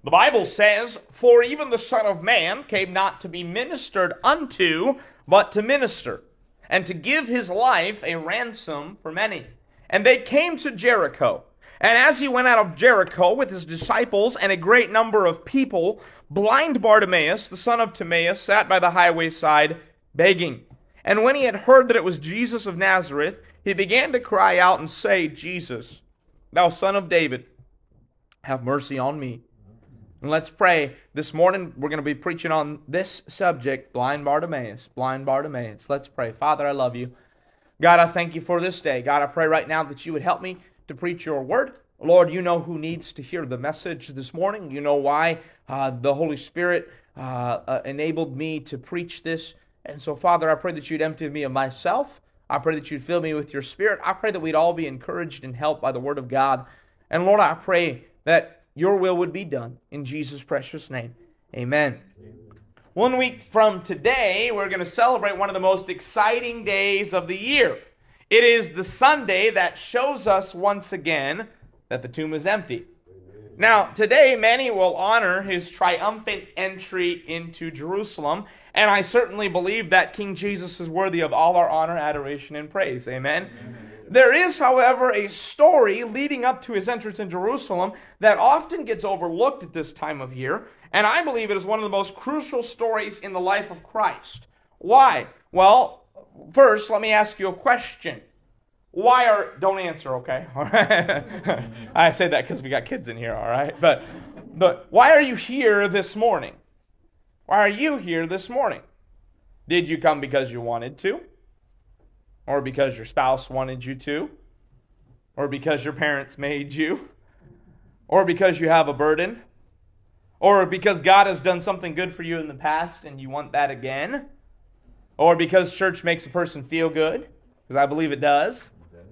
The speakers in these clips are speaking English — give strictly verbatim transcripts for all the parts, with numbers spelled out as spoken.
The Bible says, "For even the Son of Man came not to be ministered unto, but to minister, and to give his life a ransom for many." And they came to Jericho. And as he went out of Jericho with his disciples and a great number of people, blind Bartimaeus, the son of Timaeus, sat by the highway side begging. And when he had heard that it was Jesus of Nazareth, he began to cry out and say, "Jesus, thou son of David, have mercy on me." And let's pray. This morning we're going to be preaching on this subject, blind Bartimaeus, blind Bartimaeus. Let's pray. Father, I love you. God, I thank you for this day. God, I pray right now that you would help me to preach your word. Lord, you know who needs to hear the message this morning. You know why uh, the Holy Spirit uh, uh, enabled me to preach this. And so, Father, I pray that you'd empty me of myself. I pray that you'd fill me with your Spirit. I pray that we'd all be encouraged and helped by the word of God. And Lord, I pray that your will would be done. In Jesus' precious name, amen. Amen. One week from today, we're going to celebrate one of the most exciting days of the year. It is the Sunday that shows us once again that the tomb is empty. Amen. Now, today, many will honor his triumphant entry into Jerusalem, and I certainly believe that King Jesus is worthy of all our honor, adoration, and praise. Amen. Amen. There is, however, a story leading up to his entrance in Jerusalem that often gets overlooked at this time of year, and I believe it is one of the most crucial stories in the life of Christ. Why? Well, first, let me ask you a question. Why are... Don't answer, okay? All right. I say that because we got kids in here, all right? But, but why are you here this morning? Why are you here this morning? Did you come because you wanted to? Or because your spouse wanted you to? Or because your parents made you? Or because you have a burden? Or because God has done something good for you in the past and you want that again? Or because church makes a person feel good? Because I believe it does.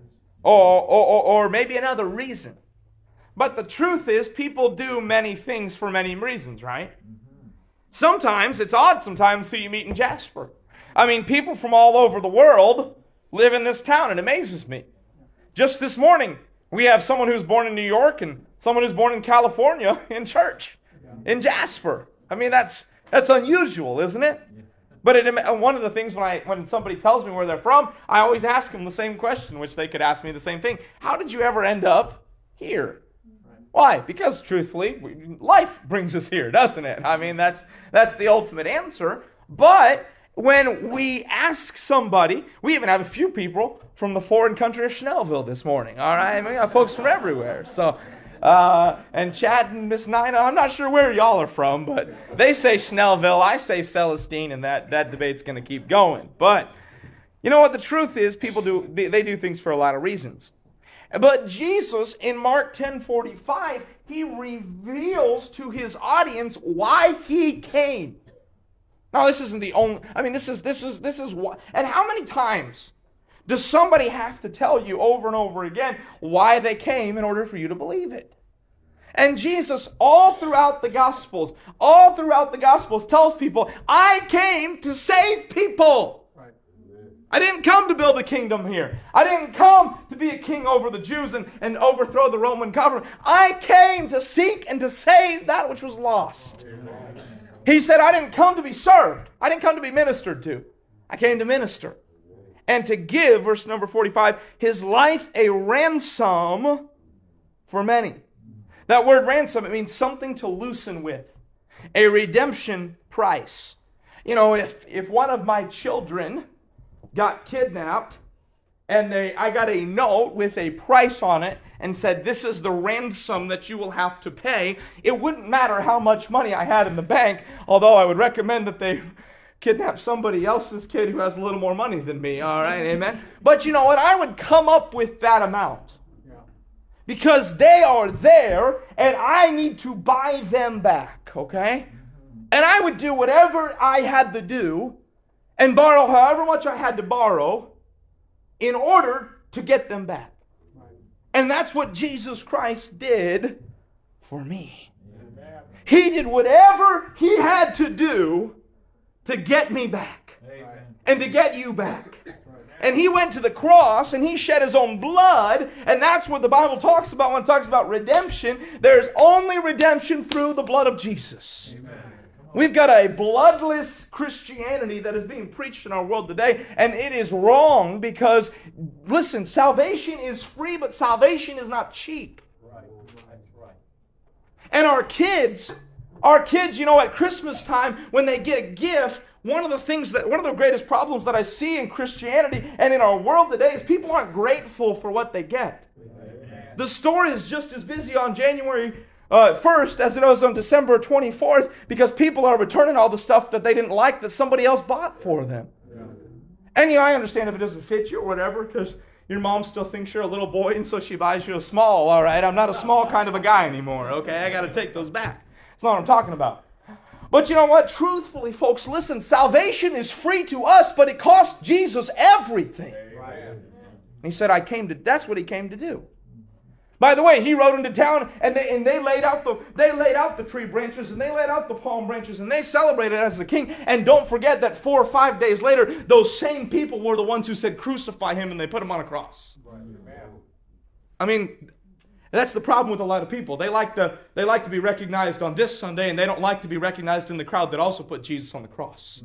Or, or, or maybe another reason. But the truth is, people do many things for many reasons, right? Sometimes, it's odd sometimes who you meet in Jasper. I mean, people from all over the world live in this town. It amazes me. Just this morning, we have someone who's born in New York and someone who's born in California in church, in Jasper. I mean, that's that's unusual, isn't it? But it, one of the things when I when somebody tells me where they're from, I always ask them the same question, which they could ask me the same thing. How did you ever end up here? Why? Because, truthfully, we, life brings us here, doesn't it? I mean, that's that's the ultimate answer. But when we ask somebody, we even have a few people from the foreign country of Schnellville this morning, all right? I mean, we got folks from everywhere. So, uh, and Chad and Miss Nina, I'm not sure where y'all are from, but they say Schnellville, I say Celestine, and that, that debate's going to keep going. But, you know what? The truth is, people do, they, they do things for a lot of reasons. But Jesus, in Mark ten forty-five, he reveals to his audience why he came. Now, this isn't the only, I mean, this is, this is, this is what, and how many times does somebody have to tell you over and over again why they came in order for you to believe it? And Jesus, all throughout the Gospels, all throughout the Gospels, tells people, I came to save people. I didn't come to build a kingdom here. I didn't come to be a king over the Jews and, and overthrow the Roman government. I came to seek and to save that which was lost. Amen. He said, I didn't come to be served. I didn't come to be ministered to. I came to minister. And to give, verse number forty-five, his life a ransom for many. That word ransom, it means something to loosen with. A redemption price. You know, if, if one of my children got kidnapped, and they, I got a note with a price on it and said, this is the ransom that you will have to pay, it wouldn't matter how much money I had in the bank, although I would recommend that they kidnap somebody else's kid who has a little more money than me, all right, amen? But you know what? I would come up with that amount. Yeah. Because they are there, and I need to buy them back, okay? Mm-hmm. And I would do whatever I had to do and borrow however much I had to borrow in order to get them back. Right. And that's what Jesus Christ did for me. Amen. He did whatever he had to do to get me back. Amen. And to get you back. Right. And He went to the cross and He shed His own blood. And that's what the Bible talks about when it talks about redemption. There's only redemption through the blood of Jesus. Amen. We've got a bloodless Christianity that is being preached in our world today, and it is wrong because, listen, salvation is free, but salvation is not cheap. Right. Right. And our kids, our kids, you know, at Christmas time, when they get a gift, one of the things that, one of the greatest problems that I see in Christianity and in our world today is people aren't grateful for what they get. Amen. The store is just as busy on January Uh, first, as it was on December twenty-fourth, because people are returning all the stuff that they didn't like that somebody else bought for them. Yeah. And yeah, I understand if it doesn't fit you or whatever, because your mom still thinks you're a little boy, and so she buys you a small. All right, I'm not a small kind of a guy anymore. Okay, I got to take those back. That's not what I'm talking about. But you know what? Truthfully, folks, listen. Salvation is free to us, but it cost Jesus everything. Amen. He said, "I came to." That's what He came to do. By the way, He rode into town and they and they laid out the they laid out the tree branches and they laid out the palm branches and they celebrated as the king. And don't forget that four or five days later, those same people were the ones who said, "Crucify Him," and they put Him on a cross. I mean, that's the problem with a lot of people. They like to they like to be recognized on this Sunday, and they don't like to be recognized in the crowd that also put Jesus on the cross.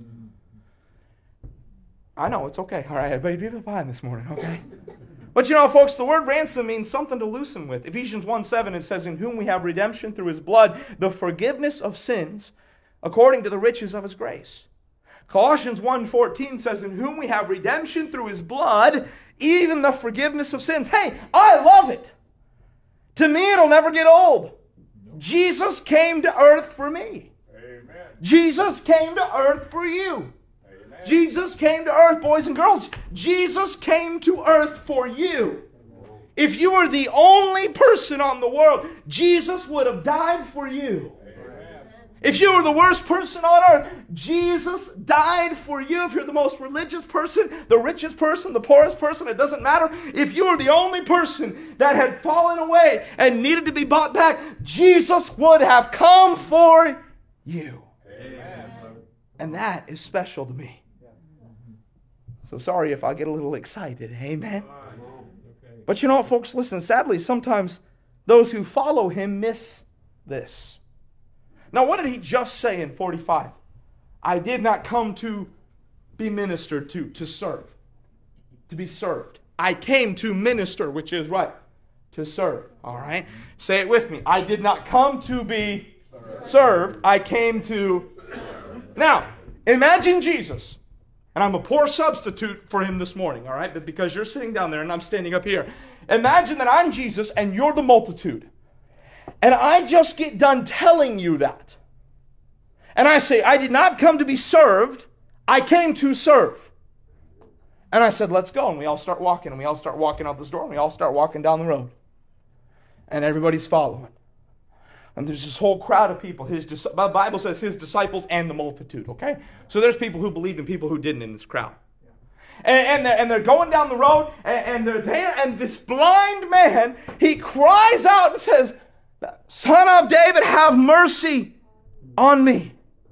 I know, it's okay. All right, everybody be fine this morning, okay? But you know, folks, the word ransom means something to loosen with. Ephesians one seven, it says, "In whom we have redemption through His blood, the forgiveness of sins, according to the riches of His grace." Colossians one fourteen says, "In whom we have redemption through His blood, even the forgiveness of sins." Hey, I love it. To me, it'll never get old. Jesus came to earth for me. Amen. Jesus came to earth for you. Jesus came to earth, boys and girls. Jesus came to earth for you. If you were the only person on the world, Jesus would have died for you. Amen. If you were the worst person on earth, Jesus died for you. If you're the most religious person, the richest person, the poorest person, it doesn't matter. If you were the only person that had fallen away and needed to be bought back, Jesus would have come for you. Amen. And that is special to me. So sorry if I get a little excited. Amen. But you know what, folks? Listen, sadly, sometimes those who follow Him miss this. Now, what did He just say in forty-five? "I did not come to be ministered to, to serve." To be served. I came to minister, which is what? To serve. All right? Say it with me. I did not come to be served. I came to... Now, imagine Jesus. And I'm a poor substitute for Him this morning, all right? But because you're sitting down there and I'm standing up here. Imagine that I'm Jesus and you're the multitude. And I just get done telling you that. And I say, "I did not come to be served. I came to serve." And I said, "Let's go." And we all start walking. And we all start walking out this door. And we all start walking down the road. And everybody's following. And there's this whole crowd of people. His, the Bible says His disciples and the multitude, okay? So there's people who believed and people who didn't in this crowd. And, and, they're, and they're going down the road, and, and they're there, and this blind man, he cries out and says, "Son of David, have mercy on me."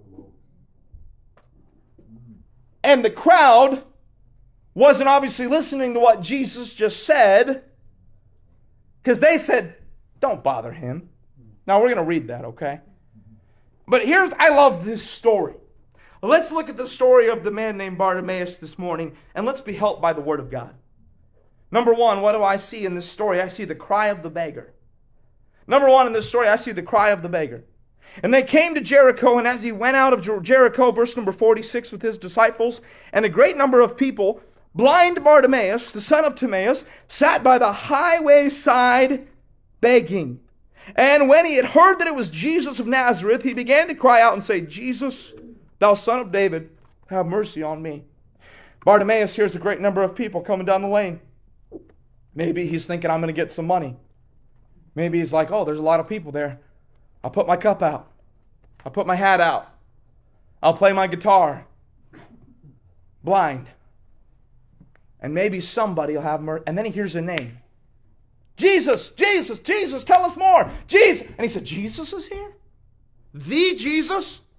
And the crowd wasn't obviously listening to what Jesus just said, because they said, "Don't bother him." Now, we're going to read that, okay? But here's, I love this story. Let's look at the story of the man named Bartimaeus this morning, and let's be helped by the Word of God. Number one, what do I see in this story? I see the cry of the beggar. Number one in this story, I see the cry of the beggar. "And they came to Jericho, and as he went out of Jericho," verse number forty-six, "with his disciples, and a great number of people, blind Bartimaeus, the son of Timaeus, sat by the highway side begging. And when he had heard that it was Jesus of Nazareth, he began to cry out and say, 'Jesus, thou son of David, have mercy on me.'" Bartimaeus hears a great number of people coming down the lane. Maybe he's thinking, "I'm going to get some money." Maybe he's like, "Oh, there's a lot of people there. I'll put my cup out. I'll put my hat out. I'll play my guitar." Blind. And maybe somebody will have mercy. And then he hears a name. "Jesus, Jesus, Jesus, tell us more. Jesus." And he said, "Jesus is here? The Jesus?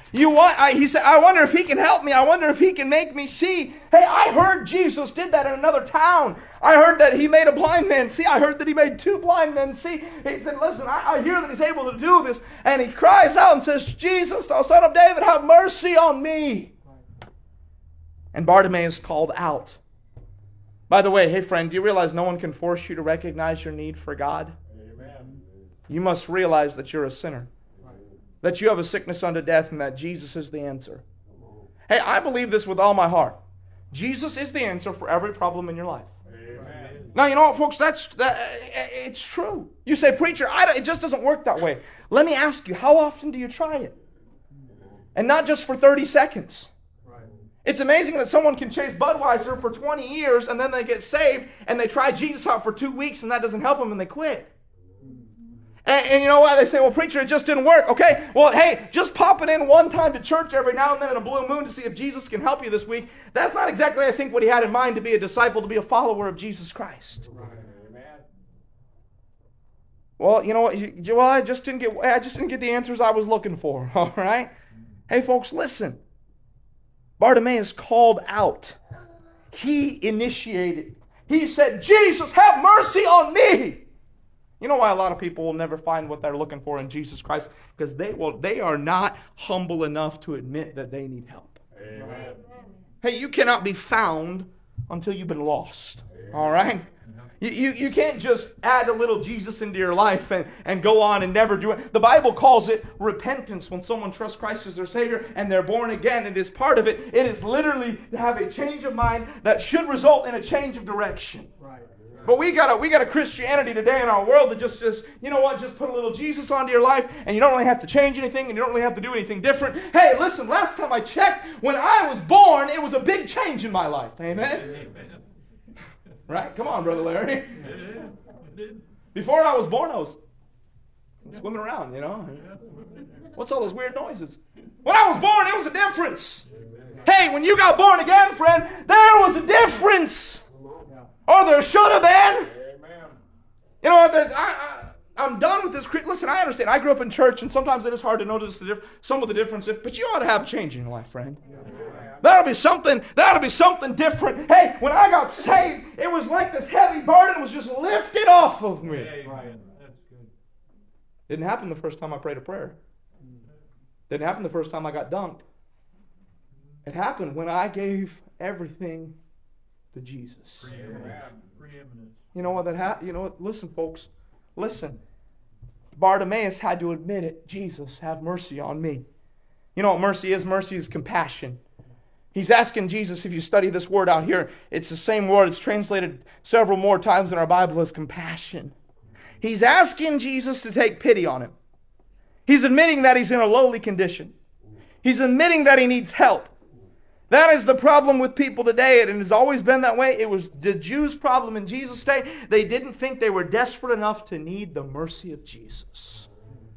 You want? I, he said, I wonder if he can help me. I wonder if he can make me see. Hey, I heard Jesus did that in another town. I heard that he made a blind man see. I heard that he made two blind men see. He said, listen, I, I hear that he's able to do this. And he cries out and says, Jesus, thou son of David, have mercy on me. And Bartimaeus called out. By the way, hey friend, do you realize no one can force you to recognize your need for God? Amen. You must realize that you're a sinner. That you have a sickness unto death and that Jesus is the answer. Hey, I believe this with all my heart. Jesus is the answer for every problem in your life. Amen. Now, you know what, folks? That's that, it's true. You say, preacher, I don't, it just doesn't work that way. Let me ask you, how often do you try it? And not just for thirty seconds. It's amazing that someone can chase Budweiser for twenty years and then they get saved and they try Jesus out for two weeks and that doesn't help them and they quit. And, and you know what? They say, well, preacher, it just didn't work. Okay, well, hey, just popping in one time to church every now and then in a blue moon to see if Jesus can help you this week, that's not exactly, I think, what he had in mind to be a disciple, to be a follower of Jesus Christ. Amen. Well, you know what? You, well, I just didn't get, I just didn't get the answers I was looking for. All right? Hey, folks, listen. Bartimaeus called out. He initiated. He said, Jesus, have mercy on me. You know why a lot of people will never find what they're looking for in Jesus Christ? Because they will, they are not humble enough to admit that they need help. Amen. Hey, you cannot be found until you've been lost. Amen. All right? You, you, you can't just add a little Jesus into your life and, and go on and never do it. The Bible calls it repentance when someone trusts Christ as their Savior and they're born again. It is part of it. It is literally to have a change of mind that should result in a change of direction. Right. But we got a we got a Christianity today in our world that just says, you know what, just put a little Jesus onto your life and you don't really have to change anything and you don't really have to do anything different. Hey, listen, last time I checked, when I was born, it was a big change in my life. Amen? Amen. Right? Come on, Brother Larry. Before I was born, I was swimming around, you know. What's all those weird noises? When I was born, it was a difference. Hey, when you got born again, friend, there was a difference. Or there should have been. You know, I, I, I'm done with this. Listen, I understand. I grew up in church, and sometimes it is hard to notice the diff- some of the differences, but you ought to have a change in your life, friend. That'll be something, that'll be something different. Hey, when I got saved, it was like this heavy burden was just lifted off of me. Amen. That's good. Didn't happen the first time I prayed a prayer. Didn't happen the first time I got dunked. It happened when I gave everything to Jesus. Preeminence. You know what that happened? You know what? Listen, folks. Listen. Bartimaeus had to admit it. Jesus, have mercy on me. You know what mercy is? Mercy is compassion. He's asking Jesus, if you study this word out here, it's the same word. It's translated several more times in our Bible as compassion. He's asking Jesus to take pity on him. He's admitting that he's in a lowly condition. He's admitting that he needs help. That is the problem with people today, and it has always been that way. It was the Jews' problem in Jesus' day. They didn't think they were desperate enough to need the mercy of Jesus.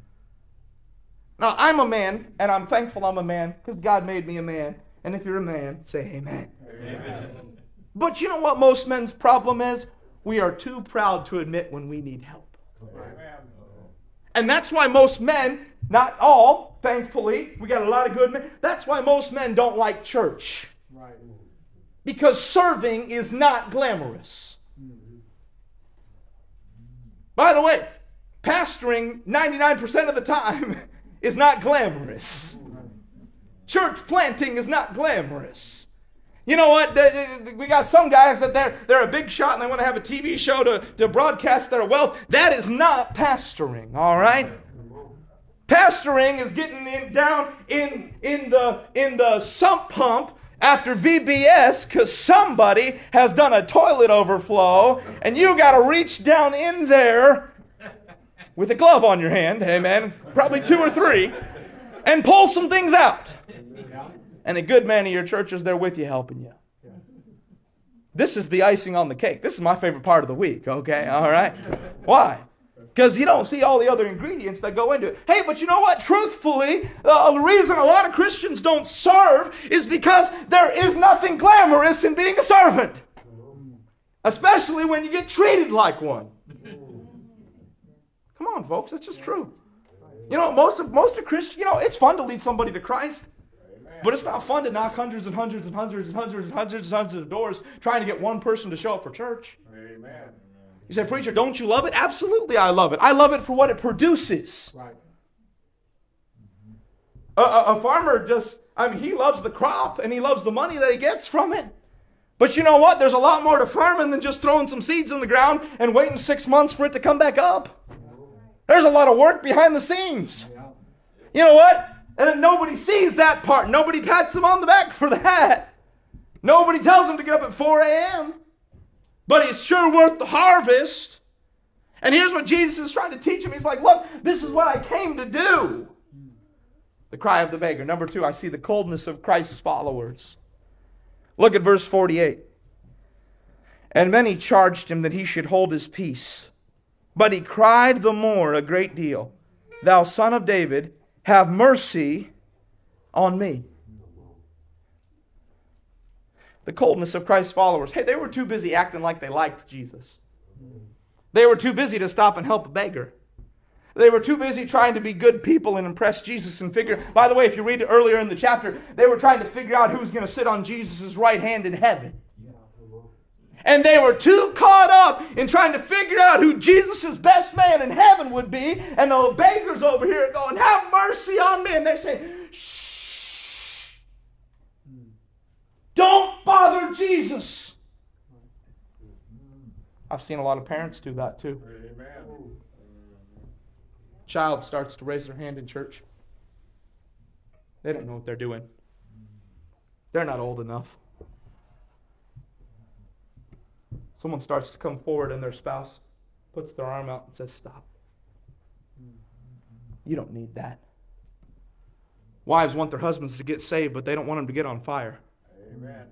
Now, I'm a man, and I'm thankful I'm a man, because God made me a man. And if you're a man, say amen. Amen. But you know what most men's problem is? We are too proud to admit when we need help. Amen. And that's why most men, not all, thankfully, we got a lot of good men. That's why most men don't like church. Right. Because serving is not glamorous. Mm-hmm. By the way, pastoring ninety-nine percent of the time is not glamorous. Church planting is not glamorous. You know what? We got some guys that they're, they're a big shot and they want to have a T V show to, to broadcast their wealth. That is not pastoring, all right? Pastoring is getting in, down in, in, the, in the sump pump after V B S because somebody has done a toilet overflow and you got to reach down in there with a glove on your hand, amen, probably two or three, and pull some things out. And a good man of your church is there with you helping you. This is the icing on the cake. This is my favorite part of the week, okay? All right? Why? Because you don't see all the other ingredients that go into it. Hey, but you know what? Truthfully, uh, the reason a lot of Christians don't serve is because there is nothing glamorous in being a servant. Especially when you get treated like one. Come on, folks. That's just true. You know, most of most of Christians, you know, it's fun to lead somebody to Christ. But it's not fun to knock hundreds and hundreds and hundreds and hundreds and hundreds and hundreds of doors trying to get one person to show up for church. Amen. You say, preacher, don't you love it? Absolutely, I love it. I love it for what it produces. Right. A, a, a farmer just, I mean, he loves the crop and he loves the money that he gets from it. But you know what? There's a lot more to farming than just throwing some seeds in the ground and waiting six months for it to come back up. There's a lot of work behind the scenes. You know what? And then nobody sees that part. Nobody pats them on the back for that. Nobody tells them to get up at four a.m. But it's sure worth the harvest. And here's what Jesus is trying to teach him. He's like, look, this is what I came to do. The cry of the beggar. Number two, I see the coldness of Christ's followers. Look at verse forty-eight. And many charged him that he should hold his peace. But he cried the more a great deal, Thou Son of David, have mercy on me. The coldness of Christ's followers. Hey, they were too busy acting like they liked Jesus. They were too busy to stop and help a beggar. They were too busy trying to be good people and impress Jesus and figure... By the way, if you read it earlier in the chapter, they were trying to figure out who's going to sit on Jesus' right hand in heaven. And they were too caught up in trying to figure out who Jesus' best man in heaven would be. And the beggars over here are going, have mercy on me. And they say, shh. Don't bother Jesus. I've seen a lot of parents do that too. Amen. Child starts to raise their hand in church. They don't know what they're doing. They're not old enough. Someone starts to come forward and their spouse puts their arm out and says, stop. You don't need that. Wives want their husbands to get saved, but they don't want them to get on fire. Amen.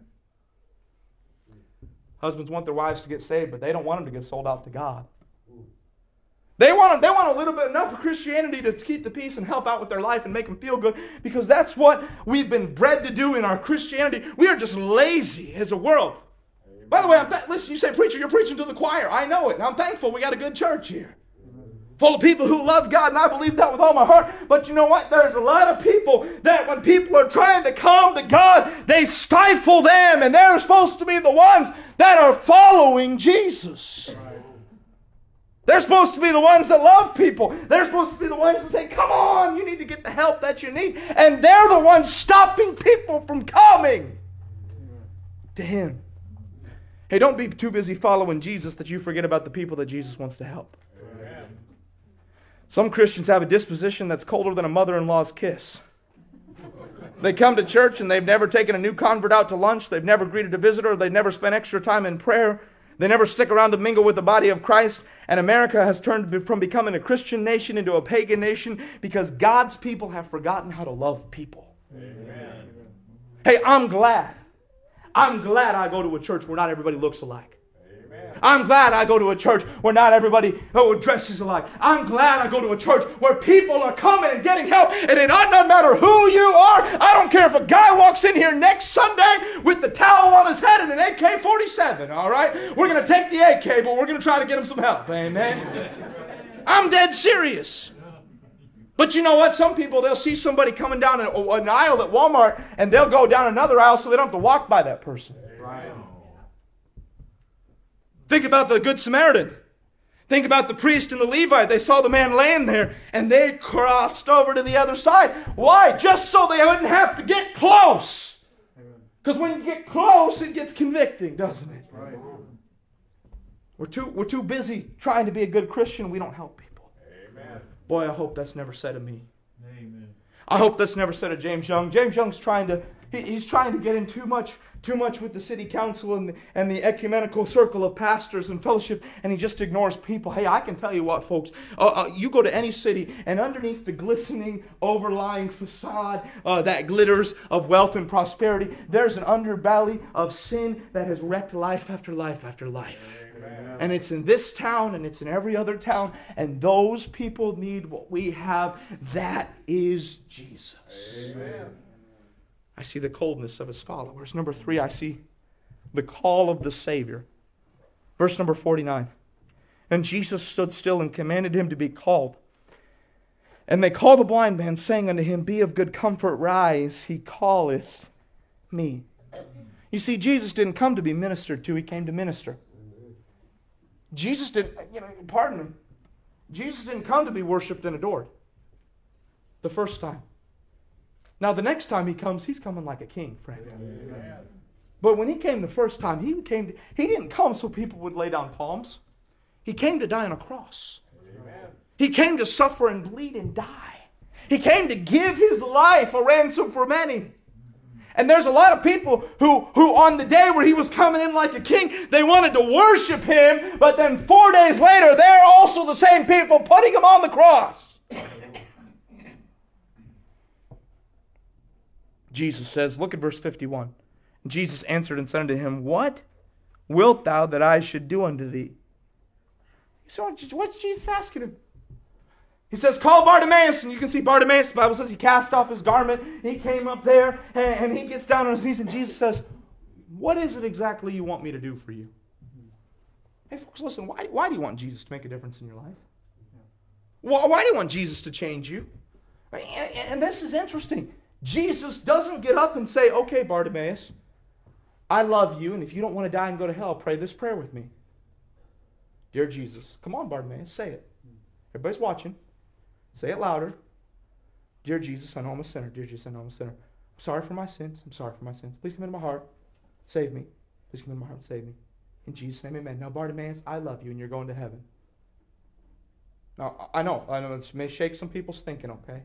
Husbands want their wives to get saved, but they don't want them to get sold out to God. They want, they want a little bit enough of Christianity to keep the peace and help out with their life and make them feel good, because that's what we've been bred to do in our Christianity. We are just lazy as a world. Amen. By the way, I'm th- listen, you say, preacher, you're preaching to the choir. I know it, and I'm thankful we got a good church here. Full of people who love God, and I believe that with all my heart. But you know what? There's a lot of people that when people are trying to come to God, they stifle them, and they're supposed to be the ones that are following Jesus. Right. They're supposed to be the ones that love people. They're supposed to be the ones that say, come on, you need to get the help that you need. And they're the ones stopping people from coming to Him. Hey, don't be too busy following Jesus that you forget about the people that Jesus wants to help. Amen. Some Christians have a disposition that's colder than a mother-in-law's kiss. They come to church and they've never taken a new convert out to lunch. They've never greeted a visitor. They've never spent extra time in prayer. They never stick around to mingle with the body of Christ. And America has turned from becoming a Christian nation into a pagan nation because God's people have forgotten how to love people. Amen. Hey, I'm glad. I'm glad I go to a church where not everybody looks alike. Amen. I'm glad I go to a church where not everybody oh, dresses alike. I'm glad I go to a church where people are coming and getting help. And it doesn't matter who you are. I don't care if a guy walks in here next Sunday with the towel on his head and an A K forty-seven, all right? We're going to take the A K, but we're going to try to get him some help. Amen? I'm dead serious. But you know what? Some people, they'll see somebody coming down an, an aisle at Walmart and they'll go down another aisle so they don't have to walk by that person. Right. Think about the Good Samaritan. Think about the priest and the Levite. They saw the man laying there and they crossed over to the other side. Why? Just so they wouldn't have to get close. Because when you get close, it gets convicting, doesn't it? Right. We're too, we're too busy trying to be a good Christian. We don't help people. Amen. Boy, I hope that's never said of me. Amen. I hope that's never said of James Young. James Young's trying to, he, he's trying to get in too much Too much with the city council and the, and the ecumenical circle of pastors and fellowship, and he just ignores people. Hey, I can tell you what, folks. Uh, uh, you go to any city, and underneath the glistening, overlying facade uh, that glitters of wealth and prosperity, there's an underbelly of sin that has wrecked life after life after life. Amen. And it's in this town, and it's in every other town, and those people need what we have. That is Jesus. Amen. I see the coldness of His followers. Number three, I see the call of the Savior. Verse number forty-nine. And Jesus stood still and commanded him to be called. And they call the blind man, saying unto him, Be of good comfort, rise, he calleth me. You see, Jesus didn't come to be ministered to, he came to minister. Jesus didn't, you know, pardon him, Jesus didn't come to be worshipped and adored the first time. Now the next time he comes, he's coming like a king, friend. Amen. But when he came the first time, he came to, he didn't come so people would lay down palms. He came to die on a cross. Amen. He came to suffer and bleed and die. He came to give his life a ransom for many. And there's a lot of people who, who on the day where he was coming in like a king, they wanted to worship him, but then four days later, they're also the same people putting him on the cross. Jesus says, look at verse fifty-one. Jesus answered and said unto him, What wilt thou that I should do unto thee? So what's Jesus asking him? He says, call Bartimaeus, and you can see Bartimaeus, the Bible says he cast off his garment, he came up there, and, and he gets down on his knees, and Jesus says, what is it exactly you want me to do for you? Hey folks, listen, why, why do you want Jesus to make a difference in your life? Why, why do you want Jesus to change you? And, and this is interesting. Jesus doesn't get up and say, okay, Bartimaeus, I love you, and if you don't want to die and go to hell, pray this prayer with me. Dear Jesus, come on, Bartimaeus, say it. Everybody's watching. Say it louder. Dear Jesus, I know I'm a sinner. Dear Jesus, I know I'm a sinner. I'm sorry for my sins. I'm sorry for my sins. Please come into my heart. Save me. Please come into my heart and save me. In Jesus' name, amen. Now, Bartimaeus, I love you, and you're going to heaven. Now, I know. I know this may shake some people's thinking, okay?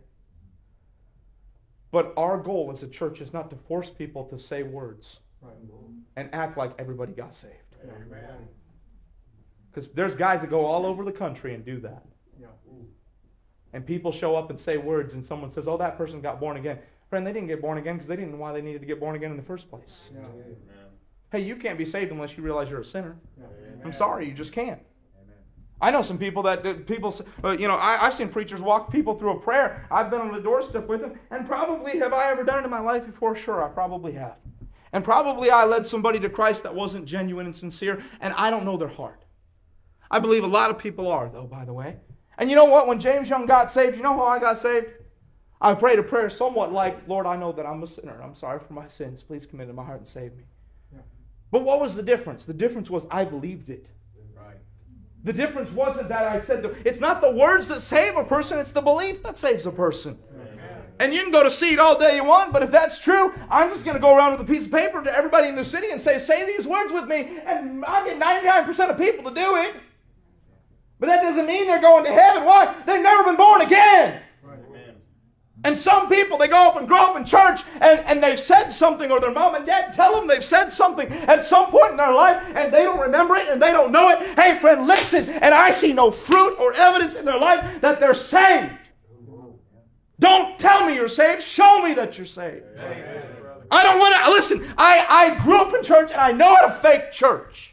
But our goal as a church is not to force people to say words and act like everybody got saved. Amen. Because there's guys that go all over the country and do that. Yeah. And people show up and say words and someone says, oh, that person got born again. Friend, they didn't get born again because they didn't know why they needed to get born again in the first place. Yeah. Hey, you can't be saved unless you realize you're a sinner. Yeah. I'm sorry, you just can't. Amen. I know some people that, that people, uh, you know, I, I've seen preachers walk people through a prayer. I've been on the doorstep with them. And probably have I ever done it in my life before? Sure, I probably have. And probably I led somebody to Christ that wasn't genuine and sincere. And I don't know their heart. I believe a lot of people are, though, by the way. And you know what? When James Young got saved, you know how I got saved? I prayed a prayer somewhat like, Lord, I know that I'm a sinner. I'm sorry for my sins. Please come into my heart and save me. Yeah. But what was the difference? The difference was I believed it. Right. The difference wasn't that I said, the, it's not the words that save a person, it's the belief that saves a person. Amen. And you can go to seed all day you want, but if that's true, I'm just going to go around with a piece of paper to everybody in the city and say, say these words with me, and I get ninety-nine percent of people to do it. But that doesn't mean they're going to heaven. Why? They've never been born again. Right. And some people, they go up and grow up in church and, and they've said something, or their mom and dad tell them they've said something at some point in their life and they don't remember it and they don't know it. Hey friend, listen, and I see no fruit or evidence in their life that they're saved. Don't tell me you're saved. Show me that you're saved. Amen. I don't want to, listen, I, I grew up in church and I know how to fake church.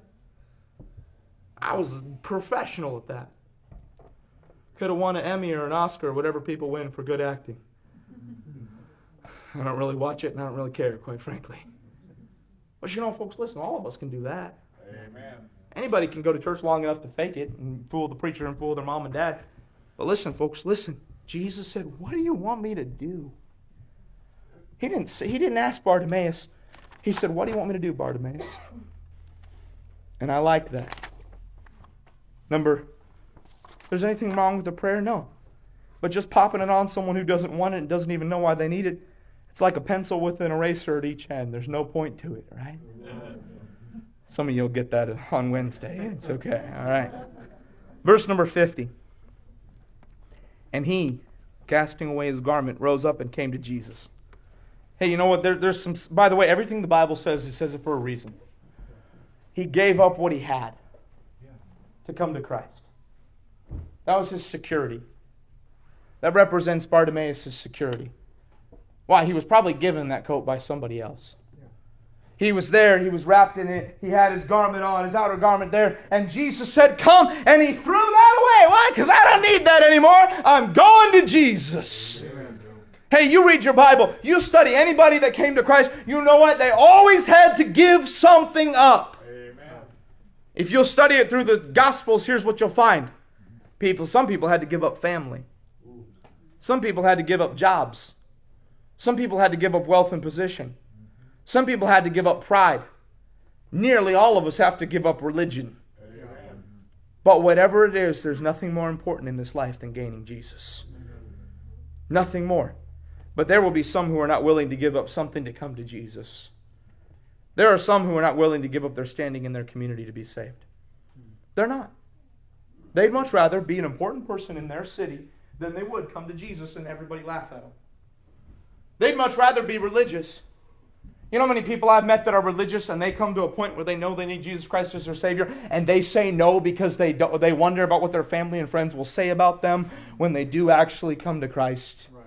I was professional at that. Could have won an Emmy or an Oscar or whatever people win for good acting. I don't really watch it and I don't really care, quite frankly. But you know, folks, listen, all of us can do that. Amen. Anybody can go to church long enough to fake it and fool the preacher and fool their mom and dad. But listen, folks, listen. Jesus said, what do you want me to do? He didn't say, he didn't ask Bartimaeus. He said, what do you want me to do, Bartimaeus? And I like that. Number, there's anything wrong with the prayer? No. But just popping it on someone who doesn't want it and doesn't even know why they need it, it's like a pencil with an eraser at each end. There's no point to it, right? Some of you will get that on Wednesday. It's okay. All right. Verse number fifty. And he, casting away his garment, rose up and came to Jesus. Hey, you know what? There, there's some, by the way, everything the Bible says, it says it for a reason. He gave up what he had to come to Christ. That was his security. That represents Bartimaeus' security. Why? He was probably given that coat by somebody else. Yeah. He was there. He was wrapped in it. He had his garment on, his outer garment there. And Jesus said, come. And he threw that away. Why? Because I don't need that anymore. I'm going to Jesus. Amen. Hey, you read your Bible. You study anybody that came to Christ. You know what? They always had to give something up. If you'll study it through the Gospels, here's what you'll find. People, some people had to give up family. Some people had to give up jobs. Some people had to give up wealth and position. Some people had to give up pride. Nearly all of us have to give up religion. Amen. But whatever it is, there's nothing more important in this life than gaining Jesus. Nothing more. But there will be some who are not willing to give up something to come to Jesus. There are some who are not willing to give up their standing in their community to be saved. They're not. They'd much rather be an important person in their city than they would come to Jesus and everybody laugh at them. They'd much rather be religious. You know how many people I've met that are religious and they come to a point where they know they need Jesus Christ as their Savior and they say no because they don't, they wonder about what their family and friends will say about them when they do actually come to Christ. Right.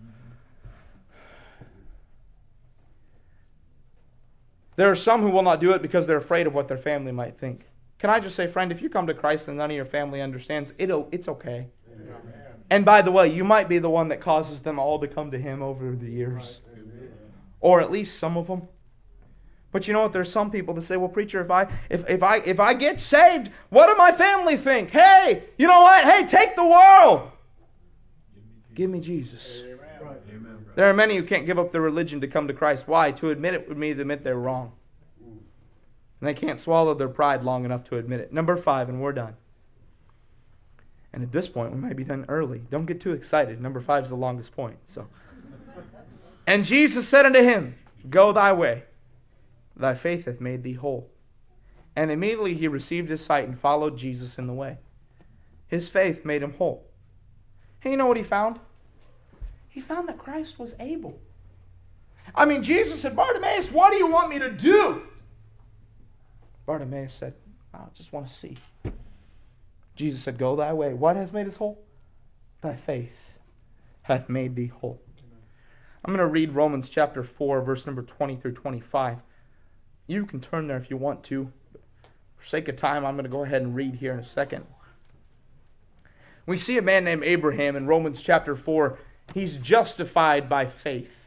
There are some who will not do it because they're afraid of what their family might think. Can I just say, friend, if you come to Christ and none of your family understands, it'll, it's okay. Amen. And by the way, you might be the one that causes them all to come to Him over the years. Right. Or at least some of them. But you know what? There's some people that say, well, preacher, if I if, if I if I get saved, what do my family think? Hey, you know what? Hey, take the world. Give me Jesus. Amen. There are many who can't give up their religion to come to Christ. Why? To admit it would mean to admit they're wrong. And they can't swallow their pride long enough to admit it. Number five, and we're done. And at this point, we might be done early. Don't get too excited. Number five is the longest point. So, and Jesus said unto him, go thy way. Thy faith hath made thee whole. And immediately he received his sight and followed Jesus in the way. His faith made him whole. And you know what he found? He found that Christ was able. I mean, Jesus said, Bartimaeus, what do you want me to do? Bartimaeus said, I just want to see. Jesus said, go thy way. What hath made us whole? Thy faith hath made thee whole. I'm going to read Romans chapter four, verse number twenty through twenty-five. You can turn there if you want to. For sake of time, I'm going to go ahead and read here in a second. We see a man named Abraham in Romans chapter four. He's justified by faith.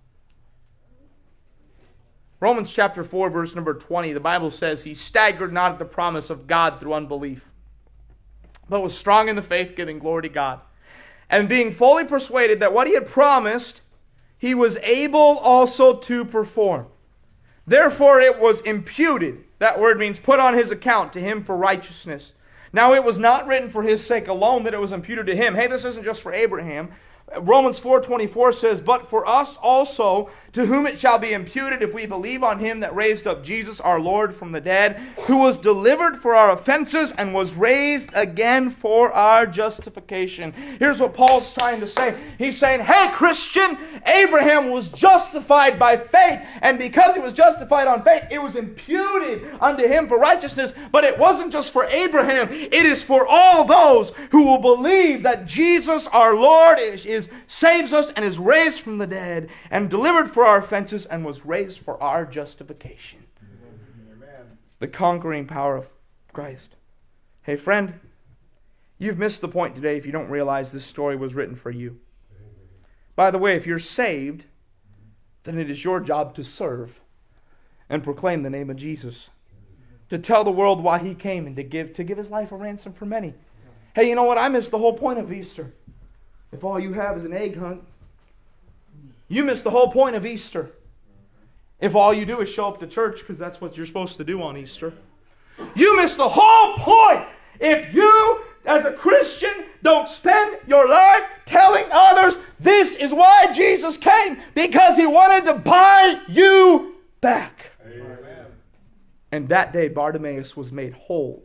Romans chapter four, verse number twenty, the Bible says, he staggered not at the promise of God through unbelief, but was strong in the faith, giving glory to God. And being fully persuaded that what he had promised, he was able also to perform. Therefore it was imputed, that word means put on his account to him for righteousness. Now it was not written for his sake alone that it was imputed to him. Hey, this isn't just for Abraham. Romans four twenty-four says, but for us also, to whom it shall be imputed if we believe on him that raised up Jesus our Lord from the dead, who was delivered for our offenses and was raised again for our justification. Here's what Paul's trying to say. He's saying, hey Christian, Abraham was justified by faith, and because he was justified on faith, it was imputed unto him for righteousness. But it wasn't just for Abraham, it is for all those who will believe that Jesus our Lord is, is saves us and is raised from the dead and delivered for our offenses and was raised for our justification. Amen. The conquering power of Christ. Hey friend, you've missed the point today if you don't realize this story was written for you. By the way, if you're saved, then it is your job to serve and proclaim the name of Jesus. To tell the world why he came and to give, to give his life a ransom for many. Hey, you know what? I missed the whole point of Easter. If all you have is an egg hunt, you miss the whole point of Easter. If all you do is show up to church, because that's what you're supposed to do on Easter, you miss the whole point if you, as a Christian, don't spend your life telling others this is why Jesus came, because he wanted to buy you back. Amen. And that day Bartimaeus was made whole.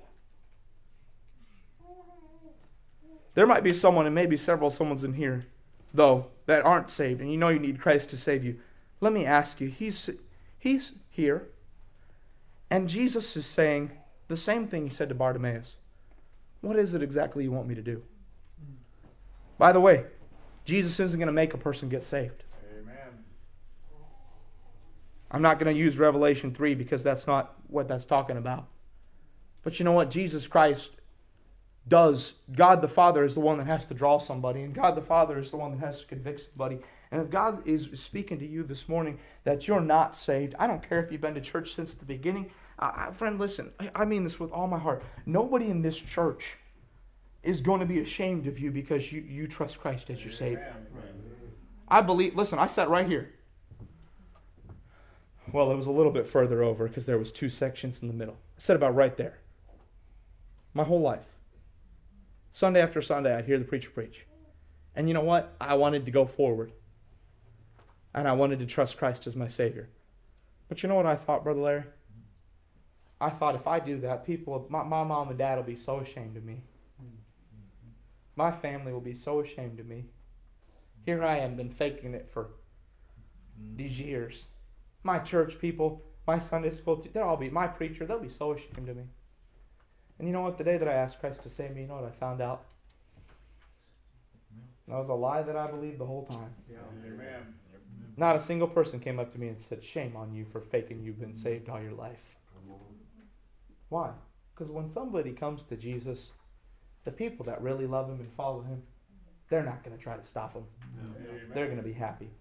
There might be someone, and maybe several someone's in here, though, that aren't saved, and you know you need Christ to save you. Let me ask you, he's, he's here, and Jesus is saying the same thing he said to Bartimaeus. What is it exactly you want me to do? By the way, Jesus isn't going to make a person get saved. Amen. I'm not going to use Revelation three because that's not what that's talking about. But you know what? Jesus Christ does. God the Father is the one that has to draw somebody, and God the Father is the one that has to convict somebody. And if God is speaking to you this morning that you're not saved, I don't care if you've been to church since the beginning. Uh, friend, listen, I mean this with all my heart. Nobody in this church is going to be ashamed of you because you, you trust Christ as your Savior. I believe, listen, I sat right here. Well, it was a little bit further over because there was two sections in the middle. I sat about right there. My whole life. Sunday after Sunday, I'd hear the preacher preach. And you know what? I wanted to go forward. And I wanted to trust Christ as my Savior. But you know what I thought, Brother Larry? I thought if I do that, people, my, my mom and dad will be so ashamed of me. My family will be so ashamed of me. Here I am, been faking it for these years. My church people, my Sunday school, they'll all be, my preacher, they'll be so ashamed of me. And you know what? The day that I asked Christ to save me, you know what I found out? That was a lie that I believed the whole time. Yeah. Amen. Not a single person came up to me and said, shame on you for faking you've been saved all your life. Why? Because when somebody comes to Jesus, the people that really love Him and follow Him, they're not going to try to stop Him. Amen. They're going to be happy.